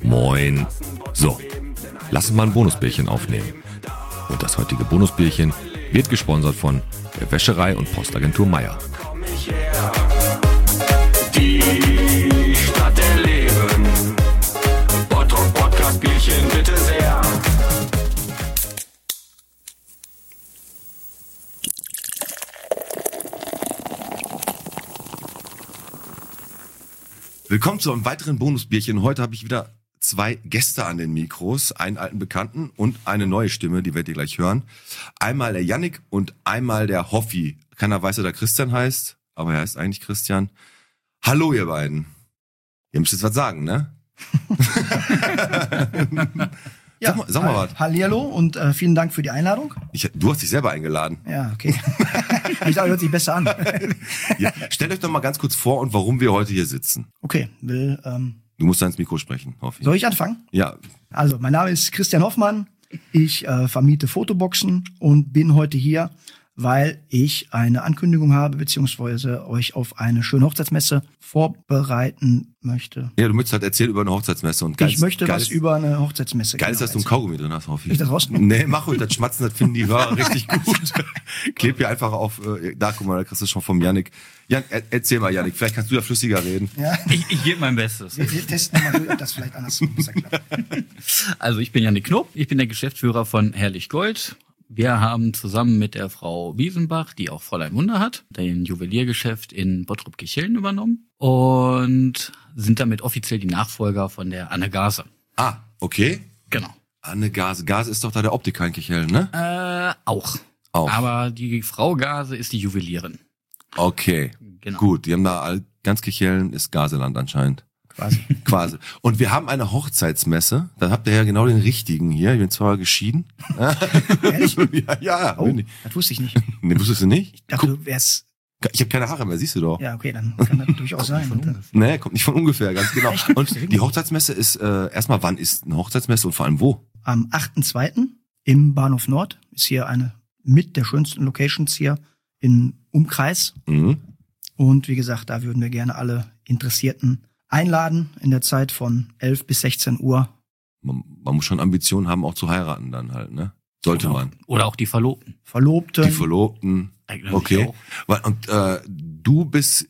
Moin. So, lass uns mal ein Bonusbierchen aufnehmen. Und das heutige Bonusbierchen wird gesponsert von der Wäscherei und Postagentur Meier. Die Stadt der Leben. Bottrop Podcast Bierchen bitte sehr. Willkommen zu einem weiteren Bonusbierchen. Heute habe ich wieder 2 Gäste an den Mikros, einen alten Bekannten und eine neue Stimme, die werdet ihr gleich hören. Einmal der Yannick und einmal der Hoffi. Keiner weiß, wer der Christian heißt, aber er heißt eigentlich Christian. Hallo ihr beiden. Ihr müsst jetzt was sagen, ne? Ja, sag mal was. Hallihallo und vielen Dank für die Einladung. Du hast dich selber eingeladen. Ja, okay. Ich glaube, hört sich besser an. Ja, stellt euch doch mal ganz kurz vor und warum wir heute hier sitzen. Okay, Du musst da ins Mikro sprechen, Hoffi. soll ich anfangen? Ja. Also, mein Name ist Christian Hoffmann. Ich vermiete Fotoboxen und bin heute hier, weil ich eine Ankündigung habe, beziehungsweise euch auf eine schöne Hochzeitsmesse vorbereiten möchte. Ja, du möchtest halt erzählen über eine Hochzeitsmesse. Und Ich möchte was über eine Hochzeitsmesse Geil ist, dass du ein Kaugummi drin hast, Hoffi. Ich das rausnehmen? Nee, mach ruhig, das Schmatzen, das finden die Hörer richtig gut. Kleb hier einfach auf, da guck mal, da kriegst du schon vom Yannick. Jan, erzähl mal, Yannick, vielleicht kannst du ja flüssiger reden. Ja. Ich gebe mein Bestes. Wir testen mal, ob das vielleicht anders besser klappt. Also ich bin Yannick Knob, ich bin der Geschäftsführer von Herrlich Gold. Wir haben zusammen mit der Frau Wiesenbach, die auch Fräulein Wunder hat, den Juweliergeschäft in Bottrop-Kirchhellen übernommen und sind damit offiziell die Nachfolger von der Anne Gase. Ah, okay. Genau. Anne Gase. Gase ist doch da der Optiker in Kirchhellen, ne? Auch. Auch. Aber die Frau Gase ist die Juwelierin. Okay. Genau. Gut, die haben da ganz Kirchhellen ist Gaseland anscheinend. Quasi. Und wir haben eine Hochzeitsmesse. Da habt ihr ja genau den richtigen hier. Ich bin zwar geschieden. Ehrlich? Ja. Oh, das wusste ich nicht. Nee, wusstest du nicht? Ich dachte, du wärst... Ich habe keine Haare mehr, siehst du doch. Ja, okay, dann kann das durchaus sein. Nee, kommt nicht von ungefähr, ganz genau. Und die Hochzeitsmesse ist, erstmal, wann ist eine Hochzeitsmesse und vor allem wo? Am 8.2. im Bahnhof Nord ist hier eine mit der schönsten Locations hier im Umkreis. Mhm. Und wie gesagt, da würden wir gerne alle Interessierten einladen in der Zeit von 11 bis 16 Uhr. Man muss schon Ambitionen haben, auch zu heiraten dann halt, ne? Sollte man. Oder auch die Verlobten. Verlobten. Die Verlobten. Eignen sich Okay. auch. Und du bist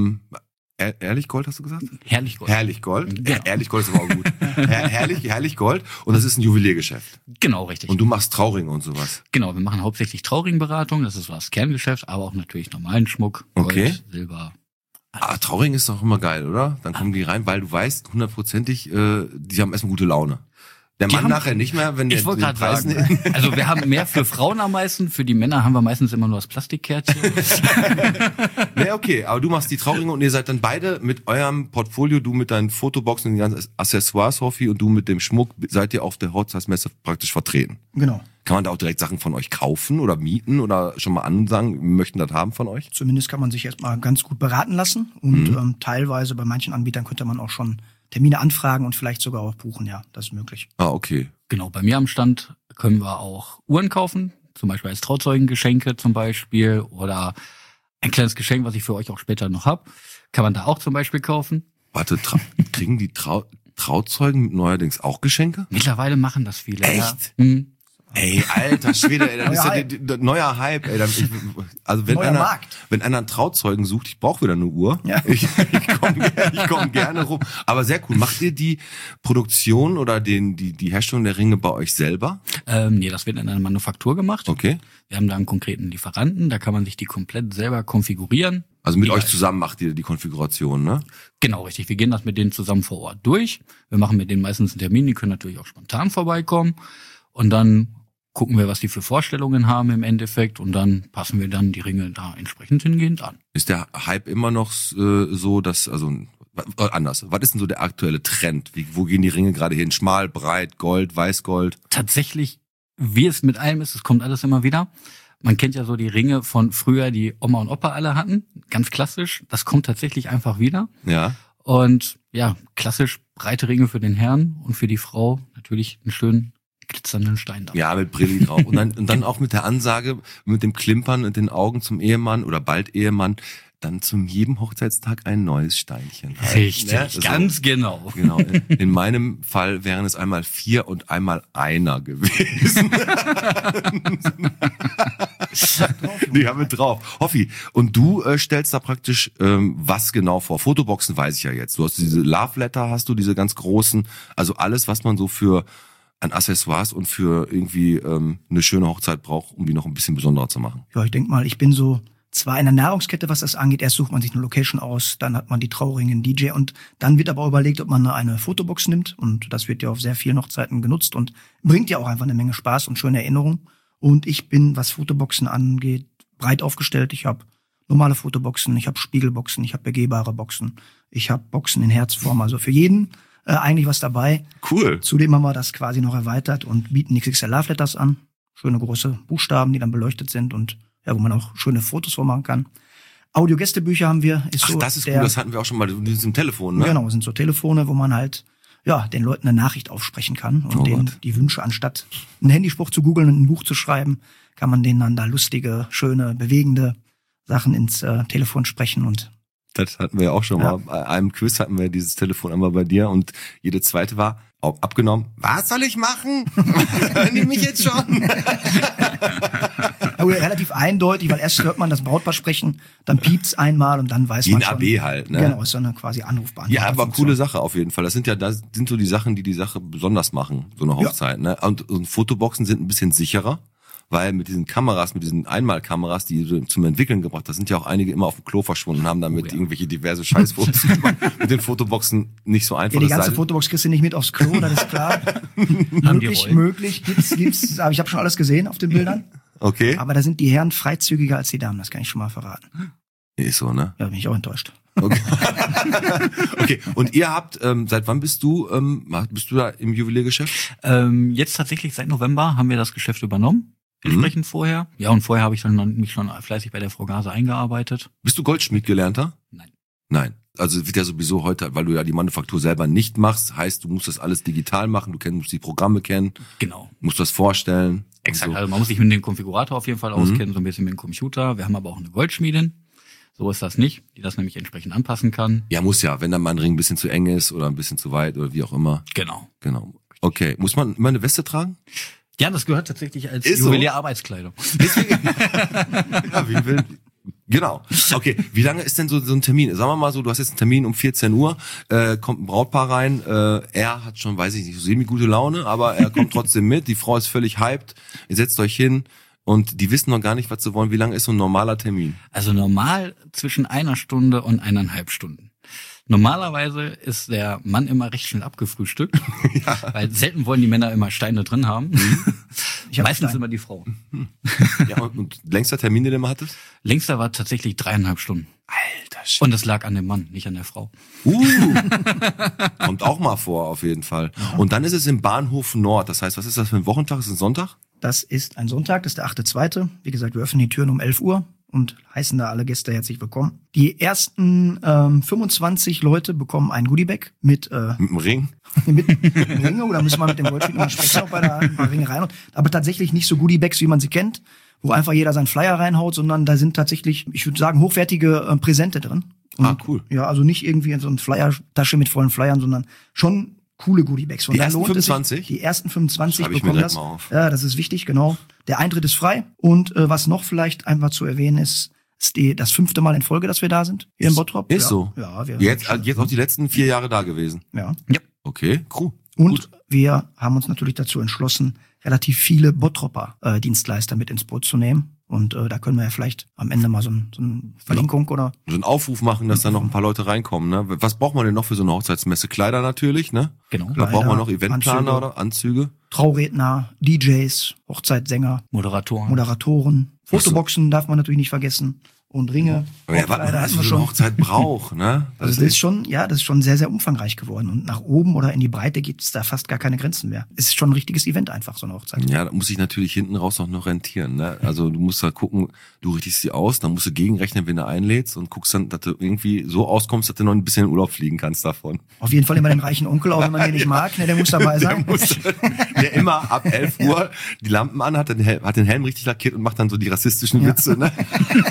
Ehrlich Gold, hast du gesagt? Herrlich Gold. Herrlich Gold. Genau. Ehrlich Gold ist aber auch gut. Herrlich Gold. Und das ist ein Juweliergeschäft. Genau, richtig. Und du machst Trauringe und sowas. Genau, wir machen hauptsächlich Trauringberatung, das ist so das Kerngeschäft, aber auch natürlich normalen Schmuck, Gold, Okay. Silber. Trauring ist doch immer geil, oder? Dann kommen die rein, weil du weißt, 100%ig, die haben erstmal gute Laune. Der Die Mann haben- nachher nicht mehr, wenn der Ich wollte den gerade Preis sagen, also wir haben mehr für Frauen am meisten, für die Männer haben wir meistens immer nur das Plastikkärtchen. Nee, okay, aber du machst die Trauringe und ihr seid dann beide mit eurem Portfolio, du mit deinen Fotoboxen und den ganzen Accessoires, Hoffi, und du mit dem Schmuck, seid ihr auf der Hochzeitsmesse praktisch vertreten. Genau. Kann man da auch direkt Sachen von euch kaufen oder mieten oder schon mal ansagen, wir möchten das haben von euch? Zumindest kann man sich erstmal ganz gut beraten lassen. Und teilweise bei manchen Anbietern könnte man auch schon Termine anfragen und vielleicht sogar auch buchen. Ja, das ist möglich. Ah, okay. Genau, bei mir am Stand können wir auch Uhren kaufen, zum Beispiel als Trauzeugengeschenke zum Beispiel oder ein kleines Geschenk, was ich für euch auch später noch hab, kann man da auch zum Beispiel kaufen. Warte, kriegen die Trauzeugen neuerdings auch Geschenke? Mittlerweile machen das viele. Echt? Ja. Ey, alter Schwede, ey, das ist ja Hype. der neuer Hype, ey. Also wenn Neuer Markt. wenn einer einen Trauzeugen sucht, ich brauche wieder eine Uhr. Ja. Ich komm gerne rum. Aber sehr cool. Macht ihr die Produktion oder die Herstellung der Ringe bei euch selber? Nee, das wird in einer Manufaktur gemacht. Okay. Wir haben da einen konkreten Lieferanten, da kann man sich die komplett selber konfigurieren. Also mit Ja. euch zusammen macht ihr die Konfiguration, ne? Genau, richtig. Wir gehen das mit denen zusammen vor Ort durch. Wir machen mit denen meistens einen Termin, die können natürlich auch spontan vorbeikommen. Und dann gucken wir, was die für Vorstellungen haben im Endeffekt. Und dann passen wir dann die Ringe da entsprechend hingehend an. Ist der Hype immer noch so, dass, also anders, was ist denn so der aktuelle Trend? Wo gehen die Ringe gerade hin? Schmal, breit, Gold, Weißgold? Tatsächlich, wie es mit allem ist, es kommt alles immer wieder. Man kennt ja so die Ringe von früher, die Oma und Opa alle hatten. Ganz klassisch. Das kommt tatsächlich einfach wieder. Ja. Und ja, klassisch breite Ringe für den Herrn und für die Frau natürlich einen schönen glitzernden Stein da. Ja, mit Brilli drauf. Und dann auch mit der Ansage, mit dem Klimpern und den Augen zum Ehemann oder bald Ehemann, dann zu jedem Hochzeitstag ein neues Steinchen. Richtig, Ne? So. ganz genau. Genau. In meinem Fall wären es einmal 4 und einmal einer gewesen. Die haben wir drauf. Hoffi, und du stellst da praktisch was genau vor? Fotoboxen weiß ich ja jetzt. Du hast diese Love Letter, hast du diese ganz großen, also alles, was man so für an Accessoires und für irgendwie eine schöne Hochzeit braucht, um die noch ein bisschen besonderer zu machen. Ja, ich denk mal, ich bin so zwar in der Nahrungskette, was das angeht. Erst sucht man sich eine Location aus, dann hat man die Trauringe, einen DJ und dann wird aber überlegt, ob man eine Fotobox nimmt. Und das wird ja auf sehr vielen Hochzeiten genutzt und bringt ja auch einfach eine Menge Spaß und schöne Erinnerungen. Und ich bin, was Fotoboxen angeht, breit aufgestellt. Ich habe normale Fotoboxen, ich habe Spiegelboxen, ich habe begehbare Boxen, ich habe Boxen in Herzform. Also für jeden eigentlich was dabei. Cool. Zudem haben wir das quasi noch erweitert und bieten XXL Love Letters an. Schöne große Buchstaben, die dann beleuchtet sind und ja, wo man auch schöne Fotos vormachen kann. Audio-Gästebücher haben wir. Ach, so das ist cool, das hatten wir auch schon mal in diesem Telefon, ne? Genau, sind so Telefone, wo man halt den Leuten eine Nachricht aufsprechen kann und denen die Wünsche, anstatt einen Handyspruch zu googeln und ein Buch zu schreiben, kann man denen dann da lustige, schöne, bewegende Sachen ins Telefon sprechen und das hatten wir ja auch schon mal. Bei einem Quiz hatten wir dieses Telefon einmal bei dir und jede zweite war auch abgenommen. Was soll ich machen? Hören die mich jetzt schon? Aber relativ eindeutig, weil erst hört man das Brautpaar sprechen, dann piept's einmal und dann weiß man schon. Wie ein AB halt, ne? Genau, ist so eine quasi Anrufbeantwortung. Ja, aber coole Sache auf jeden Fall. Das sind so die Sachen, die Sache besonders machen, so eine Hochzeit, ne? Und Fotoboxen sind ein bisschen sicherer. Weil mit diesen Kameras, mit diesen Einmalkameras, die du zum Entwickeln gebracht hast, sind ja auch einige immer auf dem Klo verschwunden und haben damit irgendwelche diverse Scheißfotos gemacht. Mit den Fotoboxen nicht so einfach. Ja, die ganze Fotobox kriegst du nicht mit aufs Klo, das ist klar. möglich, gibt's, aber ich habe schon alles gesehen auf den Bildern. Okay. Aber da sind die Herren freizügiger als die Damen, das kann ich schon mal verraten. Ist so, ne? Ja, bin ich auch enttäuscht. Okay. Okay. Und ihr habt, seit wann bist du da im Juweliergeschäft? Jetzt tatsächlich seit November haben wir das Geschäft übernommen. Entsprechend vorher. Ja, und vorher habe ich mich schon fleißig bei der Frau Gase eingearbeitet. Bist du Goldschmied-Gelernter? Nein. Also wird ja sowieso heute, weil du ja die Manufaktur selber nicht machst, heißt, du musst das alles digital machen, musst die Programme kennen. Genau. Musst das vorstellen. Exakt. So. Also man muss sich mit dem Konfigurator auf jeden Fall auskennen, so ein bisschen mit dem Computer. Wir haben aber auch eine Goldschmiedin. So ist das nicht, die das nämlich entsprechend anpassen kann. Ja, muss ja, wenn dann mal ein Ring ein bisschen zu eng ist oder ein bisschen zu weit oder wie auch immer. Genau. Okay. Muss man immer eine Weste tragen? Ja, das gehört tatsächlich als Ist Juwelier-Arbeitskleidung. Ja, wie will. Genau. Okay, wie lange ist denn so ein Termin? Sagen wir mal so, du hast jetzt einen Termin um 14 Uhr, kommt ein Brautpaar rein, er hat schon, weiß ich nicht, so semi-gute Laune, aber er kommt trotzdem mit, die Frau ist völlig hyped, ihr setzt euch hin und die wissen noch gar nicht, was sie wollen. Wie lange ist so ein normaler Termin? Also normal zwischen 1 Stunde und 1,5 Stunden. Normalerweise ist der Mann immer recht schnell abgefrühstückt, weil selten wollen die Männer immer Steine drin haben. Meistens immer die Frau. Ja, und längster Termin, den du mal hattest? Längster war tatsächlich 3,5 Stunden. Alter Shit. Und das lag an dem Mann, nicht an der Frau. Kommt auch mal vor, auf jeden Fall. Und dann ist es im Bahnhof Nord. Das heißt, was ist das für ein Wochentag? Ist es ein Sonntag? Das ist ein Sonntag, das ist der 8.2. Wie gesagt, wir öffnen die Türen um 11 Uhr. Und heißen da alle Gäste herzlich willkommen. Die ersten 25 Leute bekommen ein Goodiebag mit einem Ring. Mit einem Ring, oder müssen wir mit dem Goldschmied mal sprechen, ob wir da ein paar Ringe rein. Aber tatsächlich nicht so Goodiebags, wie man sie kennt, wo einfach jeder seinen Flyer reinhaut, sondern da sind tatsächlich, ich würde sagen, hochwertige Präsente drin. Und, cool. Ja, also nicht irgendwie in so eine Flyertasche mit vollen Flyern, sondern schon coole Goodiebags. Die ersten 25? Die ersten 25 Schreib ich bekommen mir das. mal auf. Ja, das ist wichtig, genau. Der Eintritt ist frei. Und was noch vielleicht einfach zu erwähnen ist das 5. Mal in Folge, dass wir da sind, hier in Bottrop. Ist so. Ja, wir jetzt auch die letzten 4 Jahre da gewesen. Ja. Okay, cool. Und Gut. wir haben uns natürlich dazu entschlossen, relativ viele Bottropper Dienstleister mit ins Boot zu nehmen. Und da können wir ja vielleicht am Ende mal so eine Verlinkung oder So einen Aufruf machen, dass da noch ein paar Leute reinkommen. Ne? Was braucht man denn noch für so eine Hochzeitsmesse? Kleider natürlich, ne? Genau. Da braucht man noch Kleider, Eventplaner Anzüge. oder Anzüge. Trauredner, DJs, Hochzeitssänger, Moderatoren. Fotoboxen darf man natürlich nicht vergessen. Und Ringe. Aber ja, was man alles für so eine Hochzeit braucht, ne? Also das ist schon sehr, sehr umfangreich geworden. Und nach oben oder in die Breite gibt es da fast gar keine Grenzen mehr. Es ist schon ein richtiges Event einfach, so eine Hochzeit. Ja, da muss ich natürlich hinten raus auch noch rentieren, ne? Also du musst da gucken, du richtest sie aus, dann musst du gegenrechnen, wenn du einlädst und guckst dann, dass du irgendwie so auskommst, dass du noch ein bisschen in Urlaub fliegen kannst davon. Auf jeden Fall immer den reichen Onkel, auch wenn man den nicht mag, ne, der muss dabei sein. Der immer ab 11 Uhr die Lampen an hat, den Helm richtig lackiert und macht dann so die rassistischen Witze, ne?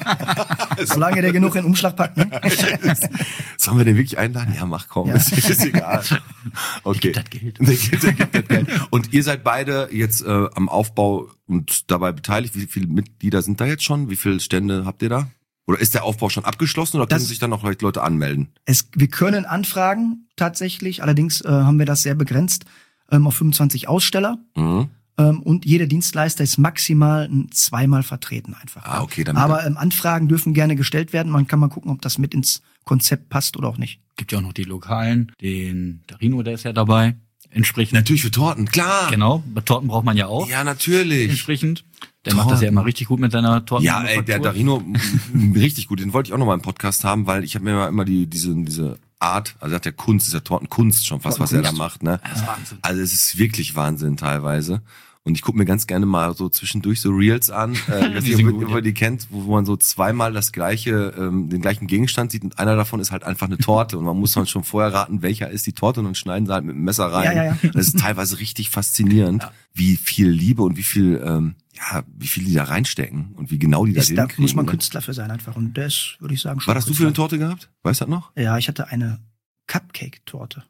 Solange der genug in den Umschlag packt, ne? Sollen wir den wirklich einladen? Ja, mach komm, Ja. ist egal. Okay. Das Geld. Der gibt das Geld. Und ihr seid beide jetzt am Aufbau und dabei beteiligt. Wie viele Mitglieder sind da jetzt schon? Wie viele Stände habt ihr da? Oder ist der Aufbau schon abgeschlossen oder können sich dann noch vielleicht Leute anmelden? Wir können anfragen, tatsächlich. Allerdings haben wir das sehr begrenzt auf 25 Aussteller. Mhm. Und jeder Dienstleister ist maximal zweimal vertreten einfach. Ah, okay. Dann Aber Anfragen dürfen gerne gestellt werden. Man kann mal gucken, ob das mit ins Konzept passt oder auch nicht. Gibt ja auch noch die Lokalen, den Darino, der ist ja dabei. Entsprechend. natürlich für Torten, klar. Genau, bei Torten braucht man ja auch. Ja, natürlich. Entsprechend. Der macht das ja immer richtig gut mit seiner Torten. Ja, ey, der Darino, richtig gut. Den wollte ich auch noch mal im Podcast haben, weil ich habe mir immer diese Art, also hat der Kunst, ist ja Tortenkunst schon fast, was er da macht, ne? Das ist Wahnsinn. Also es ist wirklich Wahnsinn teilweise. Und ich gucke mir ganz gerne mal so zwischendurch so Reels an, dass Die ihr, sind ob gut, ihr die kennt, wo man so zweimal das gleiche, den gleichen Gegenstand sieht und einer davon ist halt einfach eine Torte und man muss dann schon vorher raten, welcher ist die Torte und dann schneiden sie halt mit dem Messer rein. Ja. Das ist teilweise richtig faszinierend, wie viel Liebe und wie viel die da reinstecken und wie genau die das Da hinkriegen. muss man ne? Künstler für sein einfach. Und das würde ich sagen schon. War das du für eine Künstler. Torte gehabt? Weißt du das noch? Ja, ich hatte eine Cupcake-Torte.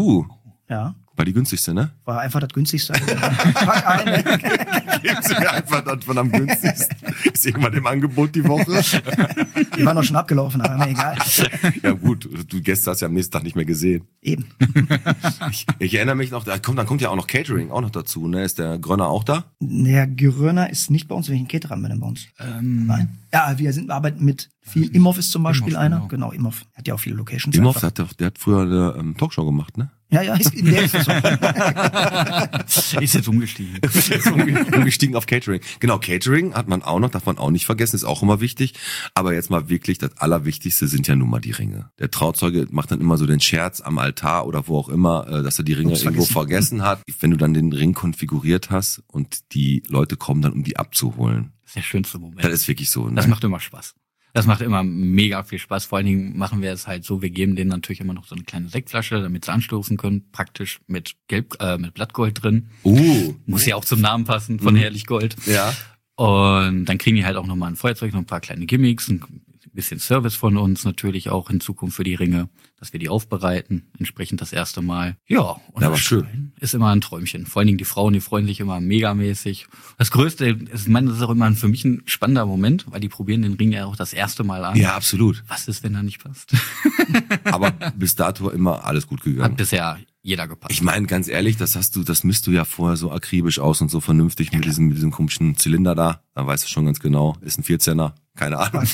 Ja, War die günstigste, ne? war einfach das günstigste. Pack ein. Geben Sie mir einfach das von am günstigsten. Ist irgendwann im Angebot die Woche? Die waren doch schon abgelaufen, aber mir egal. Ja gut, du Gäste hast ja am nächsten Tag nicht mehr gesehen. Eben. Ich erinnere mich noch, dann kommt ja auch noch Catering auch noch dazu, ne? Ist der Grönner auch da? Der Geröner ist nicht bei uns, welchen Caterer haben wir denn bei uns? Nein. Ja, wir arbeiten mit viel. Imhoff ist zum Beispiel Imhoff, einer. genau. Genau, Imhoff. Hat ja auch viele Locations. Imhoff, einfach. der hat früher eine Talkshow gemacht, ne? Ja, in der ist es so. Ist jetzt umgestiegen. Umgestiegen auf Catering. Genau, Catering hat man auch noch, darf man auch nicht vergessen, ist auch immer wichtig. Aber jetzt mal wirklich, das Allerwichtigste sind ja nun mal die Ringe. Der Trauzeuge macht dann immer so den Scherz am Altar oder wo auch immer, dass er die Ringe irgendwo vergessen hat. Wenn du dann den Ring konfiguriert hast und die Leute kommen dann, um die abzuholen. Das ist der schönste Moment. Das ist wirklich so. Ne? Das macht immer Spaß. Das macht immer mega viel Spaß. Vor allen Dingen machen wir es halt so, wir geben denen natürlich immer noch so eine kleine Sektflasche, damit sie anstoßen können. Praktisch mit mit Blattgold drin. Muss ja auch zum Namen passen von Herrlich Gold. Ja. Und dann kriegen die halt auch nochmal ein Feuerzeug, noch ein paar kleine Gimmicks, ein bisschen Service von uns natürlich auch in Zukunft für die Ringe, dass wir die aufbereiten, entsprechend das erste Mal. Ja, und Ja, aber das schön. ist immer ein Träumchen. Vor allen Dingen die Frauen, die freuen sich immer megamäßig. Das Größte ist, ich meine, das ist auch immer für mich ein spannender Moment, weil die probieren den Ring ja auch das erste Mal an. Ja, absolut. Was ist, wenn er nicht passt? Aber bis dato immer alles gut Hat gegangen. bisher jeder gepasst. Ich meine, ganz ehrlich, das misst du ja vorher so akribisch aus und so vernünftig mit diesem komischen Zylinder da. Da weißt du schon ganz genau, ist ein 14er. Keine Ahnung.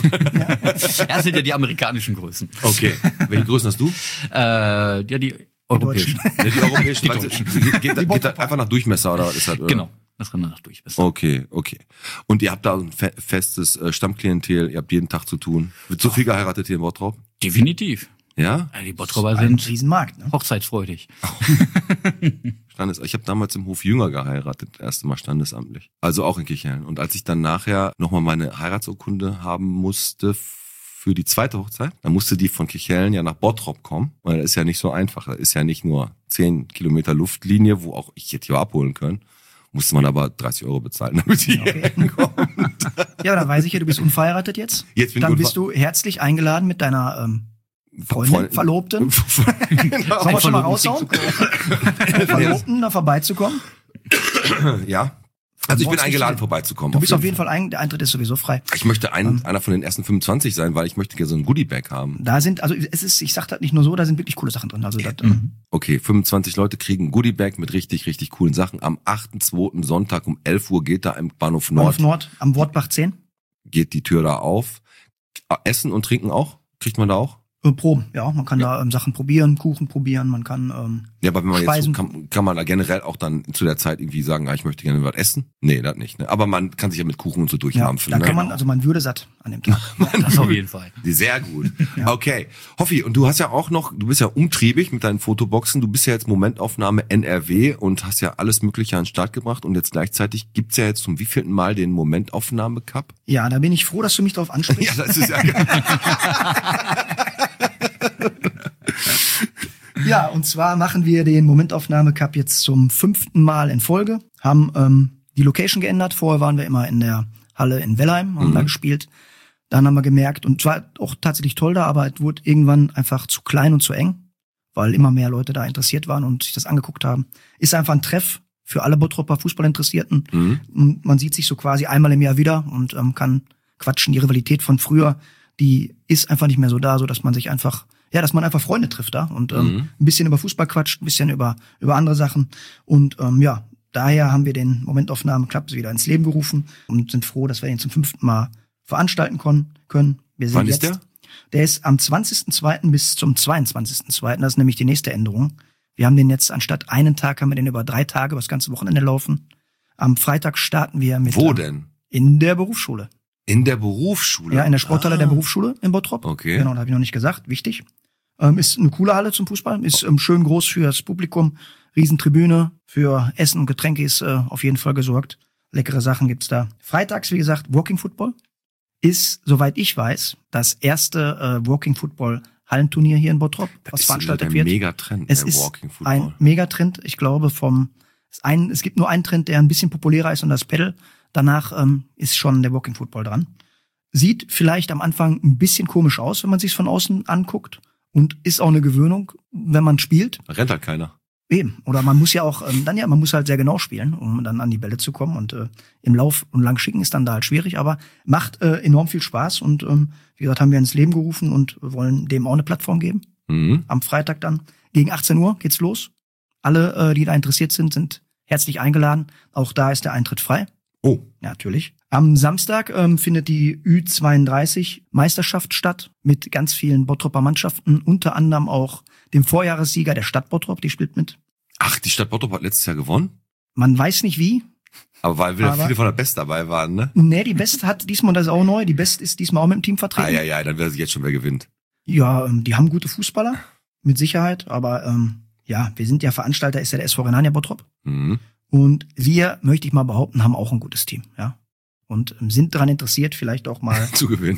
Das sind ja die amerikanischen Größen. Okay. Welche Größen hast du? Ja, die europäischen. Ja, die europäischen. Die weil- deutschen. Geht das einfach nach Durchmesser oder ist das? Oder? Genau. Das rennen wir noch durch. Okay. Und ihr habt da ein festes Stammklientel, ihr habt jeden Tag zu tun. Wird so viel geheiratet hier in Bottrop? Definitiv. Ja? Ja, die Bottroper Ein sind Riesenmarkt, ne? hochzeitsfreudig. Ich habe damals im Hof Jünger geheiratet, das erste Mal standesamtlich. Also auch in Kirchhellen. Und als ich dann nachher nochmal meine Heiratsurkunde haben musste für die zweite Hochzeit, dann musste die von Kirchhellen ja nach Bottrop kommen, weil das ist ja nicht so einfach. Das ist ja nicht nur 10 Kilometer Luftlinie, wo auch ich hätte hier abholen können. Musste man aber 30 € bezahlen, damit die hier hinkommt. Ja, dann weiß ich ja, du bist unverheiratet jetzt. Jetzt bin Dann ich bist du herzlich eingeladen mit deiner Freundin, Verlobten. Genau. Sollen wir schon mal raushauen? Verlobten, da vorbeizukommen. Ja. Also ich bin Morgens eingeladen, nicht- vorbeizukommen. Du bist auf jeden Fall der Eintritt ist sowieso frei. Ich möchte einer von den ersten 25 sein, weil ich möchte gerne so ein Goodie-Bag haben. Da sind, also es ist, ich sag das nicht nur so, da sind wirklich coole Sachen drin. Also das, Okay, 25 Leute kriegen ein Goodie-Bag mit richtig, richtig coolen Sachen. Am 8.2. Sonntag um 11 Uhr geht da im Bahnhof Nord, Nord am Wortbach 10. geht die Tür da auf. Essen und Trinken auch? Kriegt man da auch? Proben, ja. Man kann da Sachen probieren, Kuchen probieren, man kann Ja, aber wenn man jetzt so, Speisen. kann man da generell auch dann zu der Zeit irgendwie sagen, ich möchte gerne was essen? Nee, das nicht. Ne? Aber man kann sich ja mit Kuchen und so ja, durchmampfen. da Ne? kann man, also man würde satt an dem Tag. Das auf jeden Fall. Sehr gut. Okay. Hoffi, und du hast ja auch noch, du bist ja umtriebig mit deinen Fotoboxen. Du bist ja jetzt Momentaufnahme NRW und hast ja alles Mögliche an den Start gebracht. Und jetzt gleichzeitig gibt's ja jetzt zum wievielten Mal den Momentaufnahme-Cup? Ja, da bin ich froh, dass du mich darauf ansprichst. Ja, das ist ja geil. Ja, und zwar machen wir den Momentaufnahme-Cup jetzt zum 5. Mal in Folge, haben die Location geändert. Vorher waren wir immer in der Halle in Wellheim, haben da gespielt. Dann haben wir gemerkt, und zwar auch tatsächlich toll da, aber es wurde irgendwann einfach zu klein und zu eng, weil immer mehr Leute da interessiert waren und sich das angeguckt haben. Ist einfach ein Treff für alle Bottroper Fußballinteressierten. Und man sieht sich so quasi einmal im Jahr wieder und kann quatschen. Die Rivalität von früher, die ist einfach nicht mehr so da, so dass man sich einfach, dass man einfach Freunde trifft da und ein bisschen über Fußball quatscht, ein bisschen über andere Sachen. Und daher haben wir den Momentaufnahmen Club wieder ins Leben gerufen und sind froh, dass wir ihn zum 5. Mal veranstalten können. Wir sind Wann ist der? Der ist am 20.02. bis zum 22.02. Das ist nämlich die nächste Änderung. Wir haben den jetzt anstatt einen Tag, haben wir den über 3 Tage, über das ganze Wochenende laufen. Am Freitag starten wir mit. Wo denn? In der Berufsschule. In der Berufsschule? Ja, in der Sporthalle der Berufsschule in Bottrop. Okay. Genau, da habe ich noch nicht gesagt. Wichtig. Ist eine coole Halle zum Fußball. Ist schön groß für das Publikum. Riesentribüne. Für Essen und Getränke ist auf jeden Fall gesorgt. Leckere Sachen gibt's da. Freitags, wie gesagt, Walking Football. Ist, soweit ich weiß, das erste Walking Football Hallenturnier hier in Bottrop, was veranstaltet wird. Megatrend, es ist ein Megatrend. Ich glaube, es gibt nur einen Trend, der ein bisschen populärer ist, und das Paddle. Danach ist schon der Walking Football dran. Sieht vielleicht am Anfang ein bisschen komisch aus, wenn man sich von außen anguckt, und ist auch eine Gewöhnung, wenn man spielt. Da rennt halt keiner. Eben. Oder man muss ja auch man muss halt sehr genau spielen, um dann an die Bälle zu kommen, und im Lauf und lang schicken ist dann da halt schwierig, aber macht enorm viel Spaß, und wie gesagt, haben wir ins Leben gerufen und wollen dem auch eine Plattform geben. Am Freitag dann gegen 18 Uhr geht's los. Alle, die da interessiert sind herzlich eingeladen. Auch da ist der Eintritt frei. Oh. Ja, natürlich. Am Samstag findet die Ü32 Meisterschaft statt mit ganz vielen Bottroper Mannschaften, unter anderem auch dem Vorjahressieger der Stadt Bottrop, die spielt mit. Ach, die Stadt Bottrop hat letztes Jahr gewonnen? Man weiß nicht wie. Aber weil wieder viele von der Best dabei waren, ne? Nee, die Best hat diesmal, das ist auch neu, die Best ist diesmal auch mit dem Team vertreten. Ja, dann weiß ich jetzt schon, wer gewinnt. Ja, die haben gute Fußballer, mit Sicherheit, aber wir sind ja Veranstalter, ist ja der SV Rhenania Bottrop. Und wir, möchte ich mal behaupten, haben auch ein gutes Team, ja. Und sind daran interessiert, vielleicht auch mal zu gewinnen.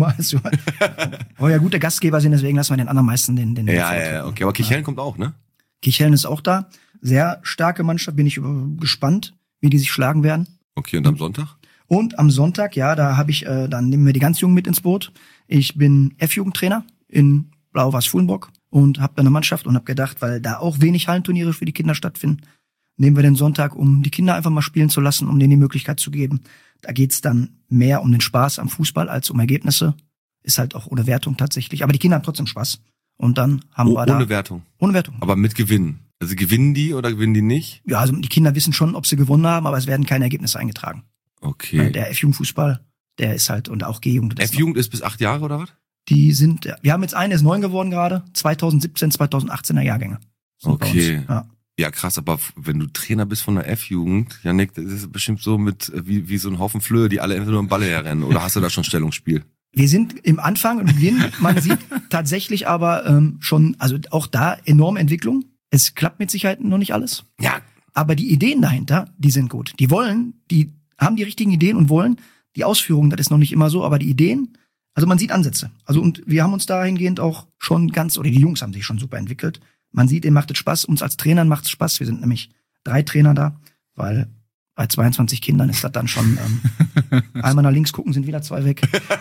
Weil ja gute Gastgeber sind, deswegen lassen wir den anderen meisten den Ja, okay. Aber Kirchhellen kommt auch, ne? Kirchhellen ist auch da. Sehr starke Mannschaft, bin ich gespannt, wie die sich schlagen werden. Okay, und am Sonntag? Und am Sonntag, da habe ich, dann nehmen wir die ganz Jungen mit ins Boot. Ich bin F-Jugendtrainer in Blau-Was-Fuhlenburg und habe da eine Mannschaft und habe gedacht, weil da auch wenig Hallenturniere für die Kinder stattfinden, nehmen wir den Sonntag, um die Kinder einfach mal spielen zu lassen, um denen die Möglichkeit zu geben. Da geht's dann mehr um den Spaß am Fußball als um Ergebnisse. Ist halt auch ohne Wertung tatsächlich. Aber die Kinder haben trotzdem Spaß. Und dann haben wir da... Ohne Wertung? Ohne Wertung. Aber mit Gewinnen? Also gewinnen die oder gewinnen die nicht? Ja, also die Kinder wissen schon, ob sie gewonnen haben, aber es werden keine Ergebnisse eingetragen. Okay. Der F-Jugendfußball, der ist halt, und auch G-Jugend. F-Jugend ist bis 8 Jahre oder was? Wir haben jetzt einen, der ist 9 geworden gerade, 2017, 2018er Jahrgänge. Okay. Ja, krass, aber wenn du Trainer bist von der F-Jugend, Janik, das ist bestimmt so mit wie so ein Haufen Flöhe, die alle einfach nur im Ball herrennen. Oder hast du da schon Stellungsspiel? Wir sind im Anfang und man sieht tatsächlich aber schon, also auch da enorme Entwicklung. Es klappt mit Sicherheit noch nicht alles. Ja. Aber die Ideen dahinter, die sind gut. Die haben die richtigen Ideen und wollen. Die Ausführung, das ist noch nicht immer so, aber die Ideen, also man sieht Ansätze. Also, und wir haben uns dahingehend auch schon die Jungs haben sich schon super entwickelt. Man sieht, denen macht es Spaß. Uns als Trainern macht es Spaß. Wir sind nämlich 3 Trainer da, weil bei 22 Kindern ist das dann schon einmal nach links gucken, sind wieder 2 weg.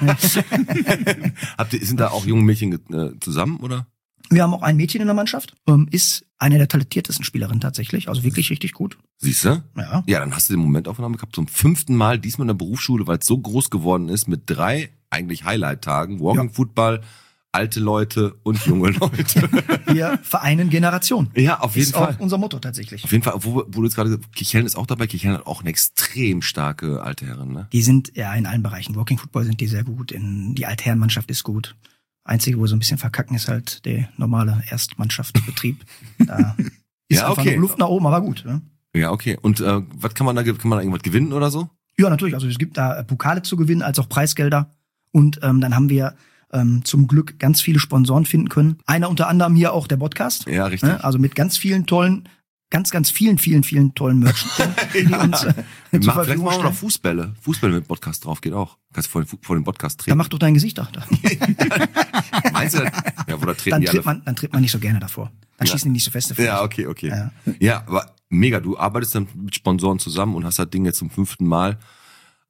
Sind da auch junge Mädchen zusammen, oder? Wir haben auch ein Mädchen in der Mannschaft, ist eine der talentiertesten Spielerinnen tatsächlich, also wirklich richtig gut. Siehst du? Ja. Ja, dann hast du den Momentaufnahme gehabt, zum 5. Mal, diesmal in der Berufsschule, weil es so groß geworden ist, mit 3 eigentlich Highlight-Tagen, Walking Football, alte Leute und junge Leute. Wir vereinen Generationen. Ja, auf jeden Fall. Ist auch unser Motto tatsächlich. Auf jeden Fall, wo du jetzt gerade gesagt hast, Kirchhellen ist auch dabei. Kirchhellen hat auch eine extrem starke alte Herren, ne? Die sind ja in allen Bereichen. Walking Football sind die sehr gut. Die Altherrenmannschaft ist gut. Einzige, wo so ein bisschen verkacken, ist halt der normale Erstmannschaftsbetrieb. Da ist ja, einfach noch Luft nach oben, aber gut. Ne? Ja, okay. Und was kann man da irgendwas gewinnen oder so? Ja, natürlich. Also es gibt da Pokale zu gewinnen, als auch Preisgelder. Und dann haben wir zum Glück ganz viele Sponsoren finden können. Einer unter anderem hier auch der Podcast. Ja, richtig. Ne? Also mit ganz vielen tollen, ganz vielen tollen Merchants, die uns zur vielleicht Verfügung machen wir noch stellen. Fußball mit Podcast drauf, geht auch. Kannst vor den Podcast treten. Dann mach doch dein Gesicht da. Meinst du das? Ja, wo da treten Dann tritt man nicht so gerne davor. Dann schießen die nicht so feste Ja, okay. Ja, aber mega, du arbeitest dann mit Sponsoren zusammen und hast das Ding jetzt zum 5. Mal.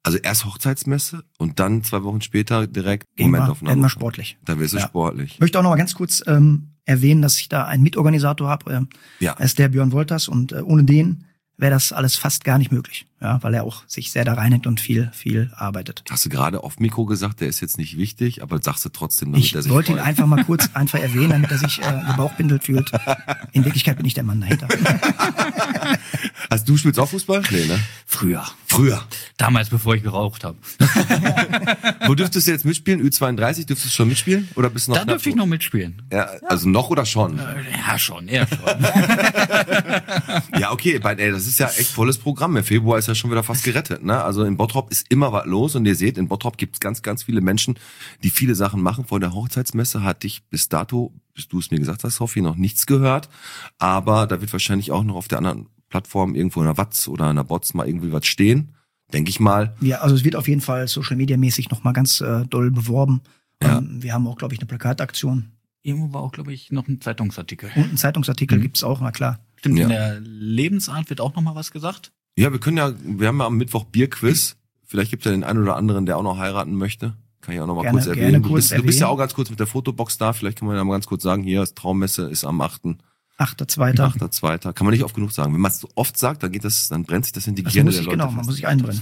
Also erst Hochzeitsmesse und dann 2 Wochen später direkt Werden Momentaufnahme. wir sportlich. Da wirst du Ja. sportlich. Ich möchte auch noch mal ganz kurz erwähnen, dass ich da einen Mitorganisator habe. Ja. Er ist der Björn Wolters und ohne den wäre das alles fast gar nicht möglich. Ja, weil er auch sich sehr da reinhängt und viel arbeitet. Hast du gerade auf Mikro gesagt, der ist jetzt nicht wichtig, aber sagst du trotzdem, damit Ich er sich wollte ihn freut. einfach mal kurz erwähnen, damit er sich gebauchbindelt fühlt. In Wirklichkeit bin ich der Mann dahinter. Hast du spielst auch Fußball? Nee, ne? Früher. Früher. Damals, bevor ich geraucht habe. Wo dürftest du jetzt mitspielen? Ü32, dürftest du schon mitspielen? Oder bist du noch Da dürfte ich noch mitspielen. Ja, also noch oder schon? Ja, schon, eher schon. Ja, okay, das ist ja echt volles Programm. Der Februar ist ja schon wieder fast gerettet, ne? Also in Bottrop ist immer was los und ihr seht, in Bottrop gibt's ganz, ganz viele Menschen, die viele Sachen machen. Vor der Hochzeitsmesse hatte ich bis dato, bis du es mir gesagt hast, Hoffi, noch nichts gehört. Aber da wird wahrscheinlich auch noch auf der anderen Plattform irgendwo in der Watz oder in der Bots mal irgendwie was stehen. Denke ich mal. Ja, also es wird auf jeden Fall Social Media mäßig noch mal ganz doll beworben. Ja. Wir haben auch, glaube ich, eine Plakataktion. Irgendwo war auch, glaube ich, noch ein Zeitungsartikel. Und einen Zeitungsartikel gibt's auch, na klar. Stimmt, Ja. in der Lebensart wird auch noch mal was gesagt. Ja, wir haben ja am Mittwoch Bierquiz. Vielleicht gibt's ja den einen oder anderen, der auch noch heiraten möchte. Kann ich auch noch mal Gerne- kurz gerne erwähnen. kurz Du bist ja erwähnen. auch ganz kurz mit der Fotobox da. Vielleicht kann man ja mal ganz kurz sagen, hier, das Traummesse ist am 8. 8.2. 8.2. Kann man nicht oft genug sagen. Wenn man es so oft sagt, dann dann brennt sich das in die Das Gehirne muss der ich, Leute genau, man fest. muss sich einbrennen.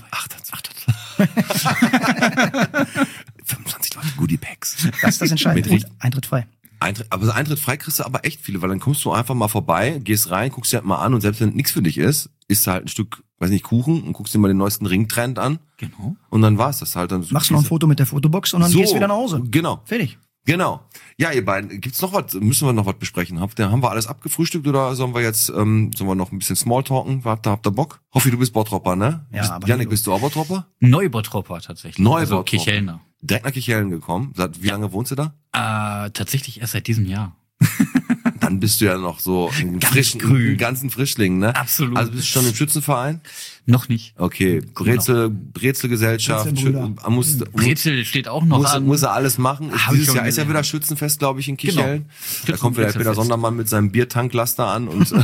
8.2. 25 Leute Goodie Packs. Das ist das Entscheidende. Mit Und Eintritt frei. Eintritt frei kriegst du aber echt viele, weil dann kommst du einfach mal vorbei, gehst rein, guckst dir halt mal an und selbst wenn nichts für dich ist, isst du halt ein Stück, weiß nicht, Kuchen und guckst dir mal den neuesten Ringtrend an Genau. und dann war's das halt. Dann Machst du noch ein Foto mit der Fotobox und dann gehst du wieder nach Hause. Genau. Fertig. Genau. Ja, ihr beiden, gibt's noch was? Müssen wir noch was besprechen? Haben wir alles abgefrühstückt oder sollen wir noch ein bisschen Smalltalken? Habt ihr Bock? Hoffi, du bist Bottropper, ne? Ja, aber Janik, bist du auch Bottropper? Neubottropper tatsächlich. Neubottropper. Also Kirchhellner. Direkt nach Kirchhellen gekommen. Seit wie lange wohnst du da? Tatsächlich erst seit diesem Jahr. Dann bist du ja noch so ein Ganz grün. einen ganzen Frischling, ne? Absolut. Also bist du schon im Schützenverein? Noch nicht. Okay, Brezelgesellschaft, Brezelbrüder. Brezel steht auch noch an. muss er alles machen. Hab ich Dieses schon Jahr ist ja gelernt. wieder Schützenfest, glaube ich, in Kirchhellen. Da Genau. kommt wieder Peter Schützenfest. Sondermann mit seinem Biertanklaster an und,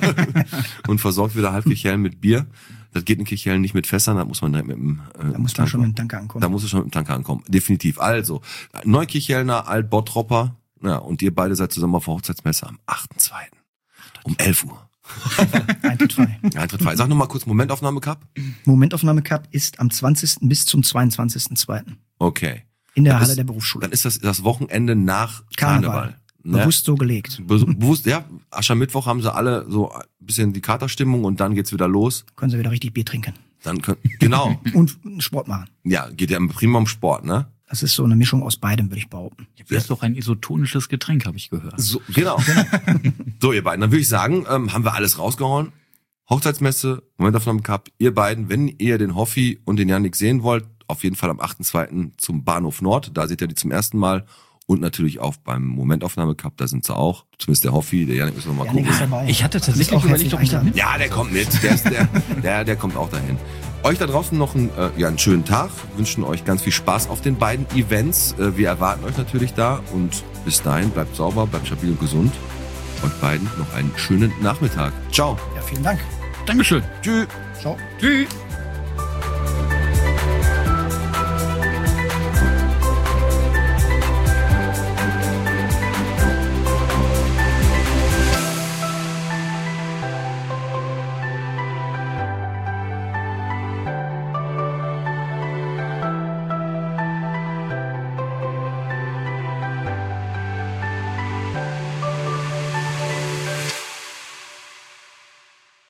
und versorgt wieder halb Kirchhellen mit Bier. Das geht in Kirchhellen nicht mit Fässern, da muss man direkt mit dem Da muss man schon mit dem Tanker ankommen. Da muss es schon mit dem Tanker ankommen. Definitiv. Also, Neukirchhellner, Alt-Bottropper, ja, und ihr beide seid zusammen auf der Hochzeitsmesse am 8.2. um 11 Uhr. Eintritt frei. Eintritt frei. Sag nochmal kurz Momentaufnahme Cup. Momentaufnahme Cup ist am 20. bis zum 22.2. Okay. in der Dann Halle ist- der Berufsschule. Dann ist das Wochenende nach Karneval. Ne? Bewusst so gelegt. Bewusst, ja. Aschermittwoch haben sie alle so ein bisschen die Katerstimmung und dann geht's wieder los. Können sie wieder richtig Bier trinken. Dann genau. Und Sport machen. Ja, geht ja prima um Sport, ne? Das ist so eine Mischung aus beidem, würde ich behaupten. Das ist doch ein isotonisches Getränk, habe ich gehört. So, genau. So, ihr beiden, dann würde ich sagen, haben wir alles rausgehauen. Hochzeitsmesse, Momentaufnahme Cup, ihr beiden, wenn ihr den Hoffi und den Janik sehen wollt, auf jeden Fall am 8.2. zum Bahnhof Nord, da seht ihr die zum ersten Mal. Und natürlich auch beim Momentaufnahme Cup, da sind sie auch. Zumindest der Hoffi, der Janik müssen wir mal Janik gucken. ist dabei. Ich hatte tatsächlich auch überlegt, herzlich ob ich da eingeladen. Ja, der kommt mit. Der kommt auch dahin. Euch da draußen noch einen schönen Tag. Wünschen euch ganz viel Spaß auf den beiden Events. Wir erwarten euch natürlich da. Und bis dahin, bleibt sauber, bleibt stabil und gesund. Euch beiden noch einen schönen Nachmittag. Ciao. Ja, vielen Dank. Dankeschön. Tschüss. Ciao. Tschüss.